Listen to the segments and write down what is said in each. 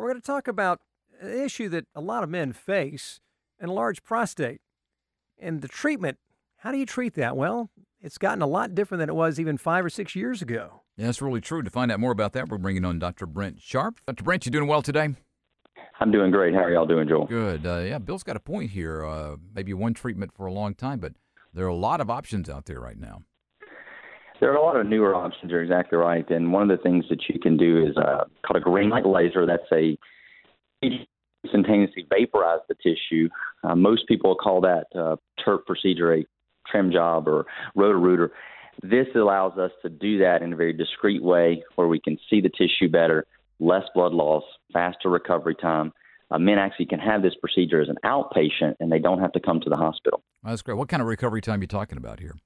we're going to talk about an issue that a lot of men face, an enlarged prostate. And the treatment, how do you treat that? Well, it's gotten a lot different than it was even 5 or 6 years ago. Yeah, that's really true. To find out more about that, we're bringing on Dr. Brent Sharp. Dr. Brent, you doing well today? I'm doing great. How are y'all doing, Joel? Good. Yeah, Bill's got a point here. Maybe one treatment for a long time, but there are a lot of options out there right now. There are a lot of newer options. You're exactly right. And one of the things that you can do is called a green light laser. That's a instantaneously vaporize the tissue. Most people call that TURP procedure a trim job or Roto-Rooter. This allows us to do that in a very discreet way where we can see the tissue better, less blood loss, faster recovery time. Men actually can have this procedure as an outpatient, and they don't have to come to the hospital. Well, that's great. What kind of recovery time are you talking about here?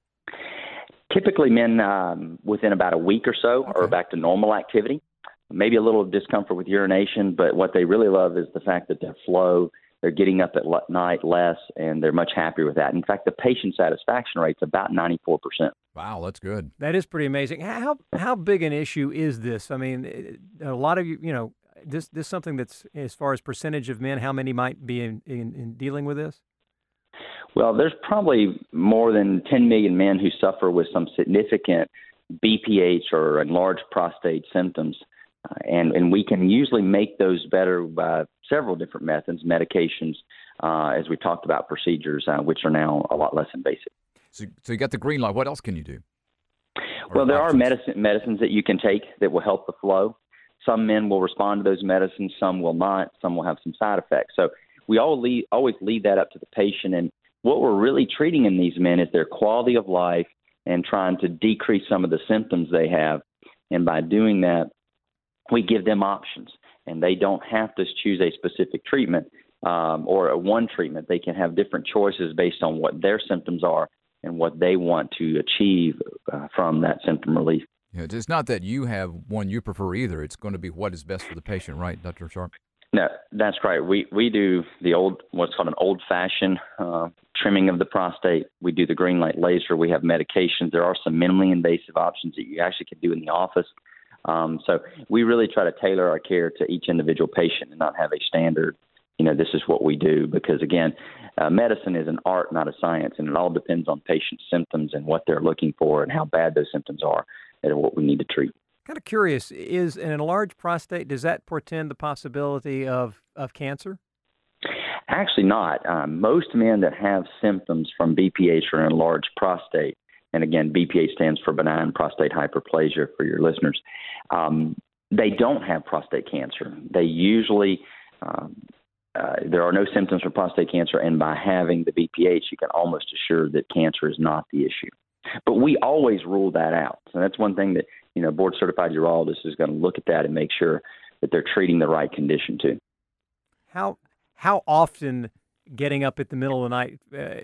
Typically, men within about a week or so are back to normal activity. Maybe a little discomfort with urination, but what they really love is the fact that their flow, they're getting up at night less, and they're much happier with that. In fact, the patient satisfaction rate's about 94%. Wow, that's good. That is pretty amazing. How big an issue is this? I mean, a lot of this something that's, as far as percentage of men, how many might be in dealing with this? Well, there's probably more than 10 million men who suffer with some significant BPH or enlarged prostate symptoms. And we can usually make those better by several different methods, medications, as we talked about, procedures, which are now a lot less invasive. So you got the green light. What else can you do? Well, there are medicines that you can take that will help the flow. Some men will respond to those medicines, some will not, some will have some side effects. So we always leave that up to the patient. And what we're really treating in these men is their quality of life and trying to decrease some of the symptoms they have. And by doing that, we give them options, and they don't have to choose a specific treatment or a one treatment. They can have different choices based on what their symptoms are and what they want to achieve from that symptom relief. Yeah, it's not that you have one you prefer either. It's going to be what is best for the patient, right, Dr. Sharp? No, that's right. We do the what's called an old-fashioned trimming of the prostate. We do the green light laser. We have medications. There are some minimally invasive options that you actually can do in the office. So we really try to tailor our care to each individual patient and not have a standard, this is what we do. Because, again, medicine is an art, not a science, and it all depends on patients' symptoms and what they're looking for and how bad those symptoms are and what we need to treat. Kind of curious, is an enlarged prostate, does that portend the possibility of cancer? Actually not. Most men that have symptoms from BPH or an enlarged prostate, and again, BPH stands for benign prostate hyperplasia for your listeners, they don't have prostate cancer. They usually, there are no symptoms for prostate cancer, and by having the BPH, you can almost assure that cancer is not the issue. But we always rule that out. So that's one thing that, board-certified urologist is going to look at that and make sure that they're treating the right condition too. How often getting up at the middle of the night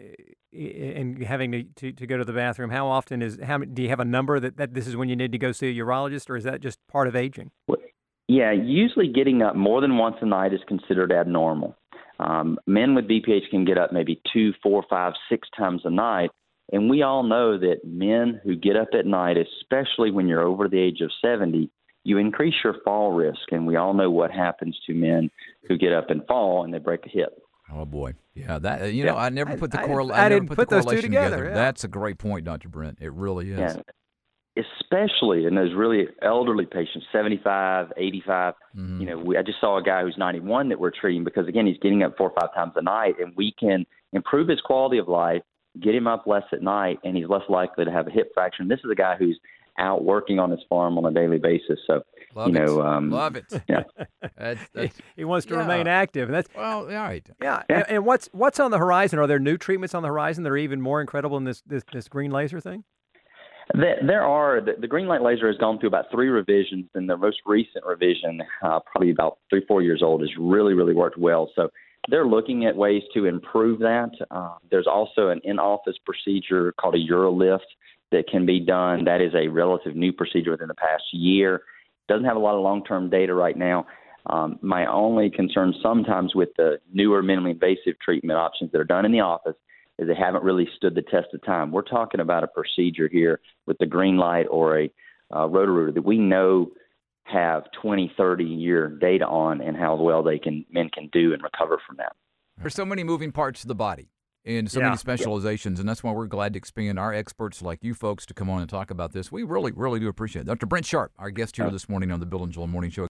and having to go to the bathroom, do you have a number that this is when you need to go see a urologist, or is that just part of aging? Well, yeah, usually getting up more than once a night is considered abnormal. Men with BPH can get up maybe 2, 4, 5, 6 times a night. And we all know that men who get up at night, especially when you're over the age of 70, you increase your fall risk. And we all know what happens to men who get up and fall and they break a hip. Oh, boy. Yeah, that I never put the correlation I didn't put those two together. Yeah. That's a great point, Dr. Brent. It really is. Yeah. Especially in those really elderly patients, 75, 85. I just saw a guy who's 91 that we're treating because, again, he's getting up 4 or 5 times a night, and we can improve his quality of life, get him up less at night, and he's less likely to have a hip fracture. And this is a guy who's out working on his farm on a daily basis. So, love it. Yeah. He wants to remain active. That's all right. Yeah. And what's on the horizon? Are there new treatments on the horizon that are even more incredible than this green laser thing? There are. The green light laser has gone through about 3 revisions, and the most recent revision, probably about 3, 4 years old, has really, really worked well. So they're looking at ways to improve that. There's also an in-office procedure called a UroLift that can be done. That is a relative new procedure within the past year. Doesn't have a lot of long-term data right now. My only concern sometimes with the newer minimally invasive treatment options that are done in the office is they haven't really stood the test of time. We're talking about a procedure here with the green light or a Roto-Rooter that we know have 20, 30-year data on and how well men can do and recover from that. There's so many moving parts to the body and so many specializations, and that's why we're glad to expand our experts like you folks to come on and talk about this. We really, really do appreciate it. Dr. Brent Sharp, our guest here this morning on the Bill and Joel Morning Show.